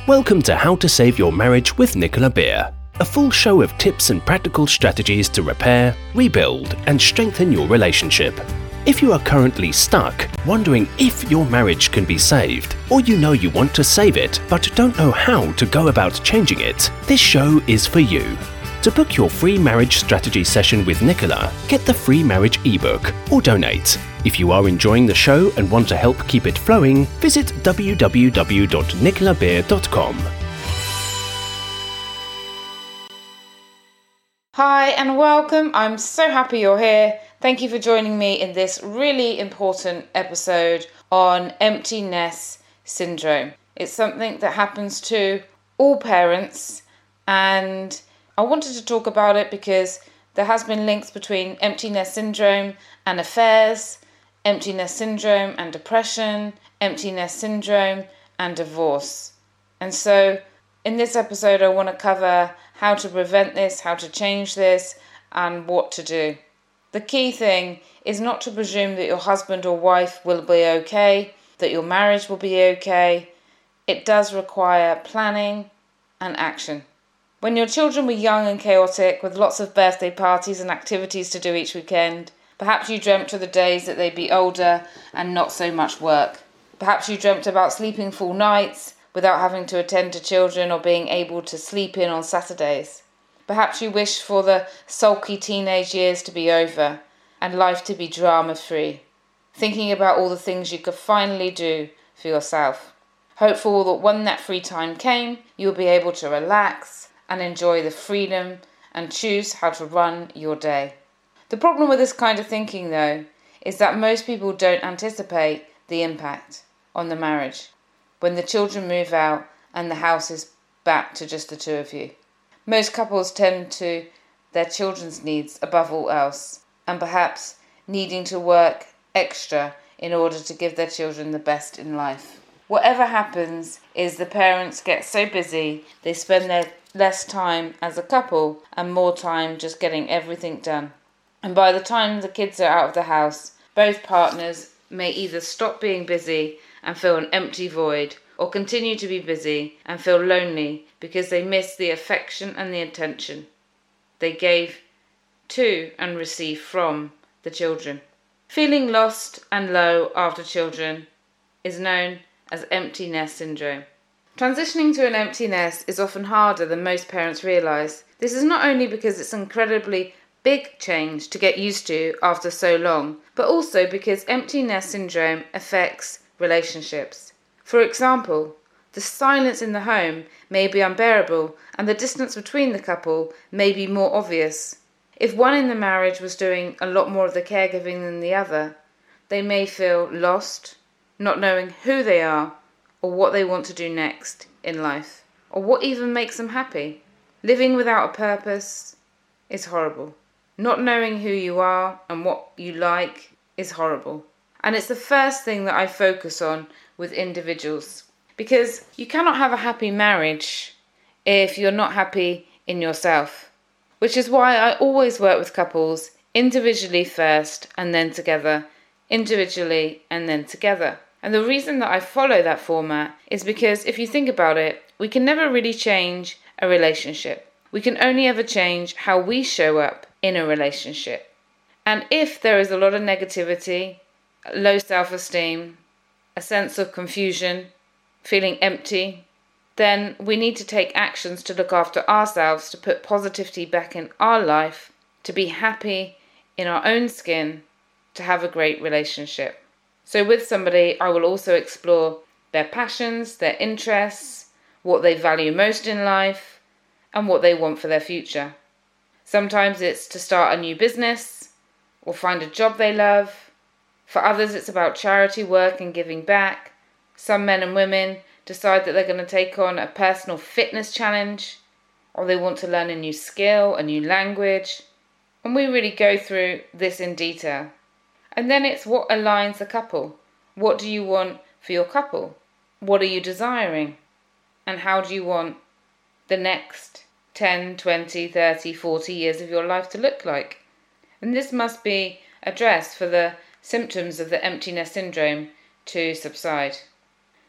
Welcome to How to Save Your Marriage with Nicola Beer, a full show of tips and practical strategies to repair, rebuild, and strengthen your relationship. If you are currently stuck, wondering if your marriage can be saved, or you want to save it but don't know how to go about changing it, this show is for you. To book your free marriage strategy session with Nicola, get the free marriage ebook or donate. If you are enjoying the show and want to help keep it flowing, visit www.nicolabeer.com. Hi and welcome. I'm so happy you're here. Thank you for joining me in this really important episode on empty nest syndrome. It's something that happens to all parents, and I wanted to talk about it because there has been links between empty nest syndrome and affairs, empty nest syndrome and depression, empty nest syndrome and divorce. And so in this episode, I want to cover how to prevent this, how to change this, and what to do. The key thing is not to presume that your husband or wife will be okay, that your marriage will be okay. It does require planning and action. When your children were young and chaotic, with lots of birthday parties and activities to do each weekend, perhaps you dreamt of the days that they'd be older and not so much work. Perhaps you dreamt about sleeping full nights without having to attend to children or being able to sleep in on Saturdays. Perhaps you wished for the sulky teenage years to be over and life to be drama-free, thinking about all the things you could finally do for yourself. Hopeful that when that free time came, you'll be able to relax and enjoy the freedom and choose how to run your day. The problem with this kind of thinking, though, is that most people don't anticipate the impact on the marriage when the children move out and the house is back to just the two of you. Most couples tend to their children's needs above all else, and perhaps needing to work extra in order to give their children the best in life. Whatever happens is the parents get so busy, they spend their less time as a couple and more time just getting everything done. And by the time the kids are out of the house, both partners may either stop being busy and feel an empty void, or continue to be busy and feel lonely because they miss the affection and the attention they gave to and received from the children. Feeling lost and low after children is known as empty nest syndrome. Transitioning to an empty nest is often harder than most parents realise. This is not only because it's an incredibly big change to get used to after so long, but also because empty nest syndrome affects relationships. For example, the silence in the home may be unbearable and the distance between the couple may be more obvious. If one in the marriage was doing a lot more of the caregiving than the other, they may feel lost, not knowing who they are or what they want to do next in life, or what even makes them happy. Living without a purpose is horrible. Not knowing who you are and what you like is horrible. And it's the first thing that I focus on with individuals, because you cannot have a happy marriage if you're not happy in yourself, which is why I always work with couples individually first and then together, individually and then together. And the reason that I follow that format is because if you think about it, we can never really change a relationship. We can only ever change how we show up in a relationship. And if there is a lot of negativity, low self-esteem, a sense of confusion, feeling empty, then we need to take actions to look after ourselves, to put positivity back in our life, to be happy in our own skin, to have a great relationship. So with somebody, I will also explore their passions, their interests, what they value most in life, and what they want for their future. Sometimes it's to start a new business or find a job they love. For others, it's about charity work and giving back. Some men and women decide that they're going to take on a personal fitness challenge, or they want to learn a new skill, a new language. And we really go through this in detail. And then it's what aligns the couple. What do you want for your couple? What are you desiring? And how do you want the next 10, 20, 30, 40 years of your life to look like? And this must be addressed for the symptoms of the empty nest syndrome to subside.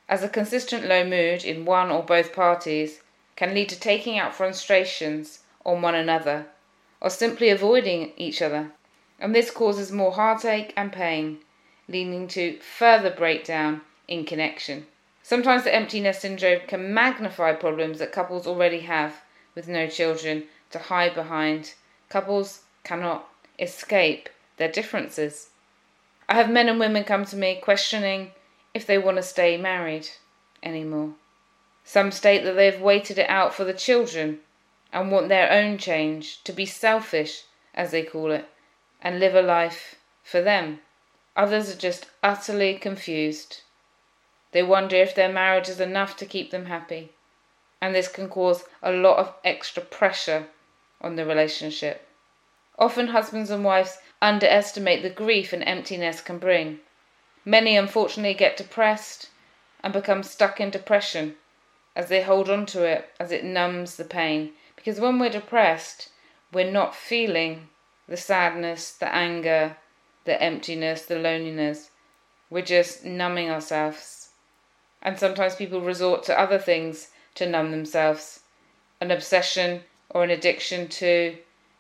as a consistent low mood in one or both parties can lead to taking out frustrations on one another or simply avoiding each other. And this causes more heartache and pain, leading to further breakdown in connection. Sometimes the empty nest syndrome can magnify problems that couples already have with no children to hide behind. Couples cannot escape their differences. I have men and women come to me questioning if they want to stay married anymore. Some state that they've waited it out for the children and want their own change, to be selfish, as they call it, and live a life for them. Others are just utterly confused. They wonder if their marriage is enough to keep them happy, and this can cause a lot of extra pressure on the relationship. Often husbands and wives underestimate the grief and emptiness can bring. Many unfortunately get depressed and become stuck in depression as they hold on to it, as it numbs the pain. Because when we're depressed, we're not feeling the sadness, the anger, the emptiness, the loneliness. We're just numbing ourselves. And sometimes people resort to other things to numb themselves. An obsession or an addiction to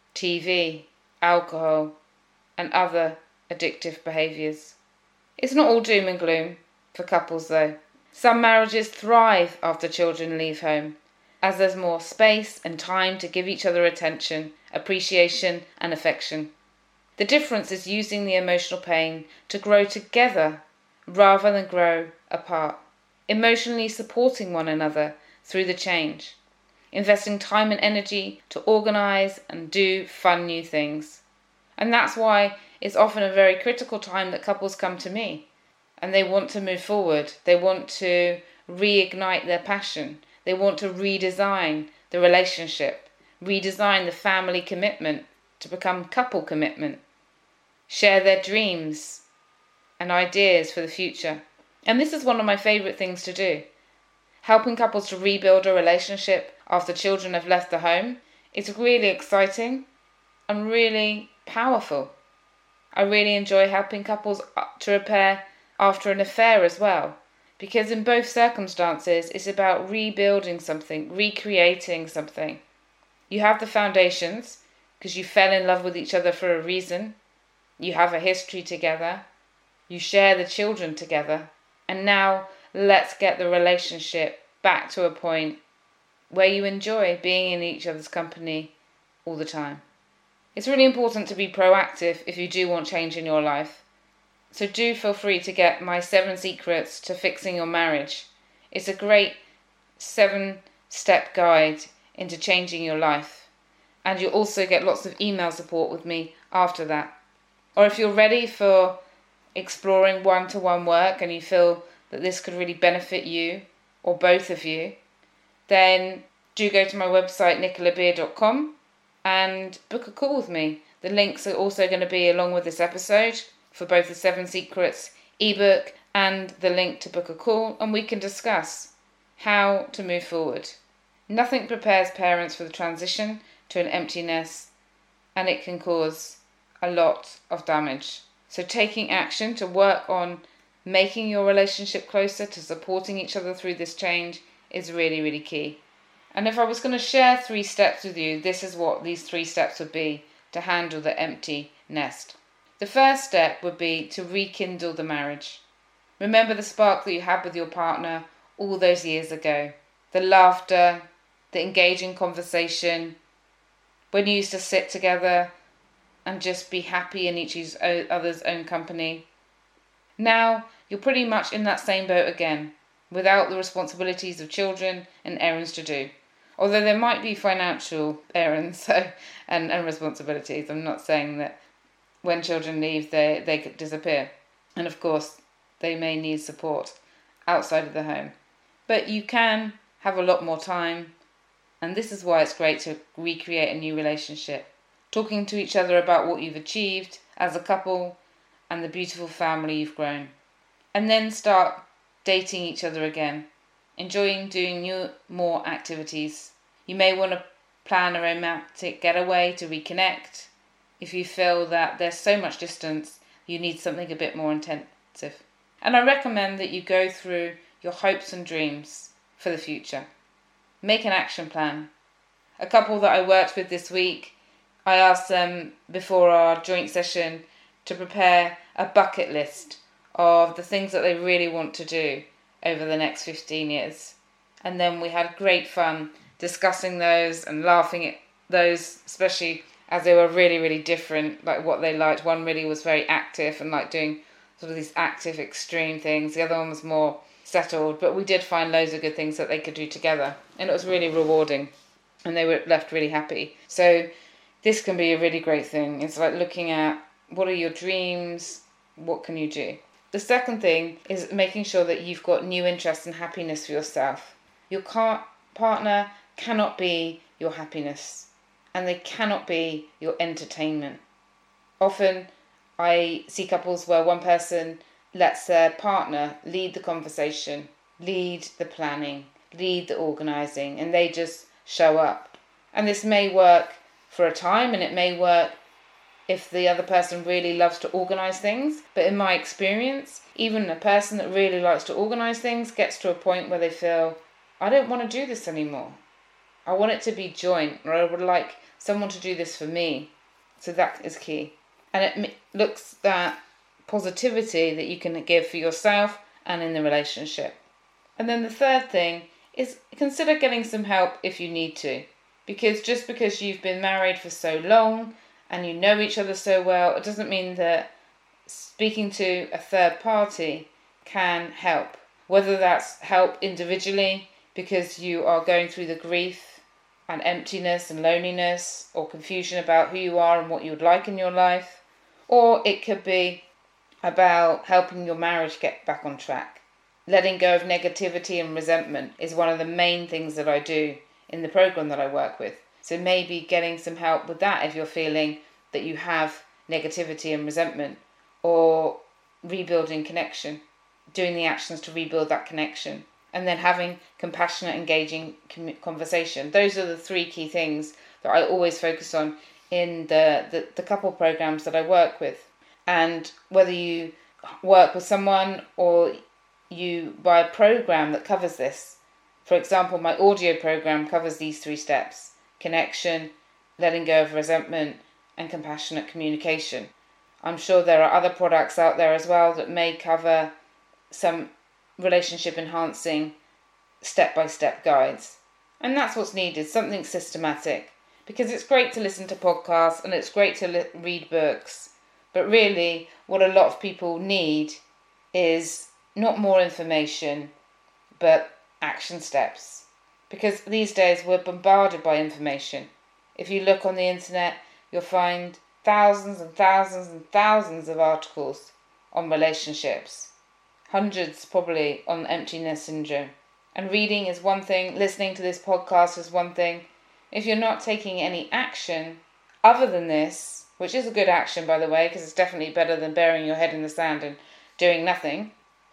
TV, alcohol, and other addictive behaviours. It's not all doom and gloom for couples though. Some marriages thrive after children leave home, as there's more space and time to give each other attention, appreciation and affection. The difference is using the emotional pain to grow together rather than grow apart. Emotionally supporting one another through the change. Investing time and energy to organise and do fun new things. And that's why it's often a very critical time that couples come to me and they want to move forward. They want to reignite their passion. They want to redesign the relationship, redesign the family commitment to become couple commitment, share their dreams and ideas for the future. And this is one of my favourite things to do. Helping couples to rebuild a relationship after children have left the home is really exciting and really powerful. I really enjoy helping couples to repair after an affair as well, because in both circumstances it's about rebuilding something, recreating something. You have the foundations because you fell in love with each other for a reason. You have a history together. You share the children together. And now let's get the relationship back to a point where you enjoy being in each other's company all the time. It's really important to be proactive if you do want change in your life. So do feel free to get my 7 secrets to fixing your marriage. It's a great 7-step guide into changing your life. And you'll also get lots of email support with me after that. Or if you're ready for exploring one-to-one work and you feel that this could really benefit you or both of you, then do go to my website nicolabeer.com and book a call with me. The links are also going to be along with this episode for both the 7 Secrets ebook and the link to book a call, and we can discuss how to move forward. Nothing prepares parents for the transition to an empty nest, and it can cause a lot of damage. So taking action to work on making your relationship closer, to supporting each other through this change is really, really key. And if I was going to share 3 steps with you, this is what these 3 steps would be to handle the empty nest. The first step would be to rekindle the marriage. Remember the spark that you had with your partner all those years ago. The laughter, the engaging conversation, when you used to sit together and just be happy in each other's own company. Now you're pretty much in that same boat again, without the responsibilities of children and errands to do. Although there might be financial errands and responsibilities. I'm not saying that when children leave they could disappear. And of course they may need support outside of the home. But you can have a lot more time, and this is why it's great to recreate a new relationship. Talking to each other about what you've achieved as a couple and the beautiful family you've grown. And then start dating each other again, enjoying doing more activities. You may want to plan a romantic getaway to reconnect. If you feel that there's so much distance, you need something a bit more intensive. And I recommend that you go through your hopes and dreams for the future. Make an action plan. A couple that I worked with this week, I asked them before our joint session to prepare a bucket list of the things that they really want to do over the next 15 years. And then we had great fun discussing those and laughing at those, especially as they were really, really different, like what they liked. One really was very active and like doing sort of these active, extreme things. The other one was more settled, but we did find loads of good things that they could do together. And it was really rewarding and they were left really happy. So this can be a really great thing. It's like looking at what are your dreams, what can you do? The second thing is making sure that you've got new interests and happiness for yourself. Your partner cannot be your happiness and they cannot be your entertainment. Often I see couples where one person lets their partner lead the conversation, lead the planning, lead the organising, and they just show up. And this may work for a time and it may work if the other person really loves to organise things. But in my experience, even a person that really likes to organise things gets to a point where they feel, I don't want to do this anymore. I want it to be joint, or I would like someone to do this for me. So that is key. And it looks at positivity that you can give for yourself and in the relationship. And then the third thing is consider getting some help if you need to. Because just because you've been married for so long and you know each other so well, it doesn't mean that speaking to a third party can help. Whether that's help individually because you are going through the grief and emptiness and loneliness or confusion about who you are and what you would like in your life, or it could be about helping your marriage get back on track. Letting go of negativity and resentment is one of the main things that I do in the program that I work with. So maybe getting some help with that if you're feeling that you have negativity and resentment, or rebuilding connection, doing the actions to rebuild that connection, and then having compassionate, engaging conversation. Those are the three key things that I always focus on in the couple programs that I work with. And whether you work with someone or you buy a program that covers this, for example, my audio program covers these 3 steps: connection, letting go of resentment, and compassionate communication. I'm sure there are other products out there as well that may cover some relationship enhancing step-by-step guides. And that's what's needed, something systematic. Because it's great to listen to podcasts and it's great to read books. But really, what a lot of people need is not more information, but action steps. Because these days we're bombarded by information. If you look on the internet, you'll find thousands and thousands and thousands of articles on relationships. Hundreds probably on empty nest syndrome. And reading is one thing, listening to this podcast is one thing. If you're not taking any action other than this, which is a good action by the way, because it's definitely better than burying your head in the sand and doing nothing.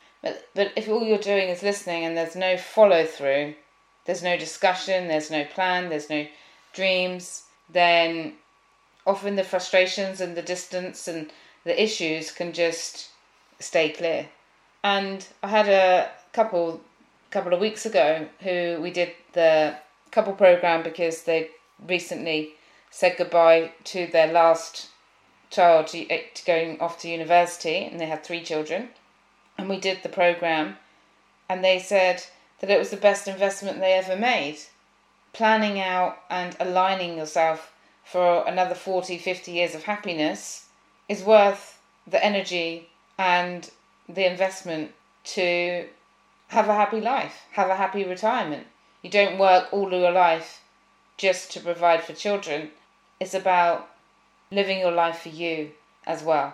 But if all you're doing is listening and there's no follow through, there's no discussion, there's no plan, there's no dreams, then often the frustrations and the distance and the issues can just stay clear. And I had a couple of weeks ago who we did the couple program because they recently said goodbye to their last child to going off to university, and they had 3 children. And we did the program and they said that it was the best investment they ever made. Planning out and aligning yourself for another 40, 50 years of happiness is worth the energy and the investment to have a happy life, have a happy retirement. You don't work all your life just to provide for children. It's about living your life for you as well.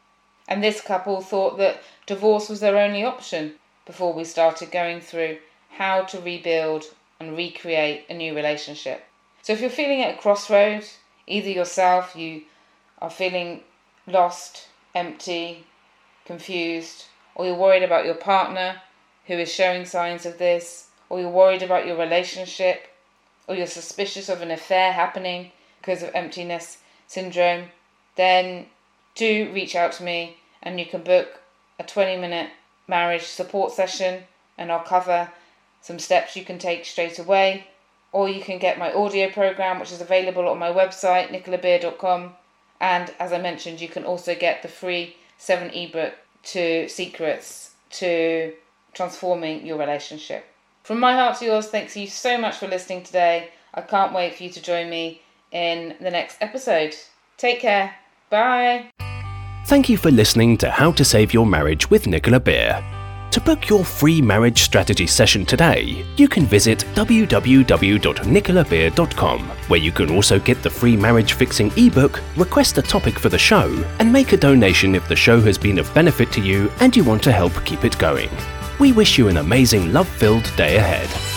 And this couple thought that divorce was their only option before we started going through how to rebuild and recreate a new relationship. So if you're feeling at a crossroad, either yourself, you are feeling lost, empty, confused, or you're worried about your partner who is showing signs of this, or you're worried about your relationship, or you're suspicious of an affair happening because of emptiness syndrome, then do reach out to me and you can book a 20-minute marriage support session and I'll cover some steps you can take straight away. Or you can get my audio program, which is available on my website, nicolabeer.com. And as I mentioned, you can also get the free 7 ebook to secrets to transforming your relationship. From my heart to yours, thanks you so much for listening today. I can't wait for you to join me in the next episode. Take care. Bye. Thank you for listening to How to Save Your Marriage with Nicola Beer. To book your free marriage strategy session today, you can visit www.nicolabeer.com, where you can also get the free marriage fixing ebook, request a topic for the show, and make a donation if the show has been of benefit to you and you want to help keep it going. We wish you an amazing love-filled day ahead.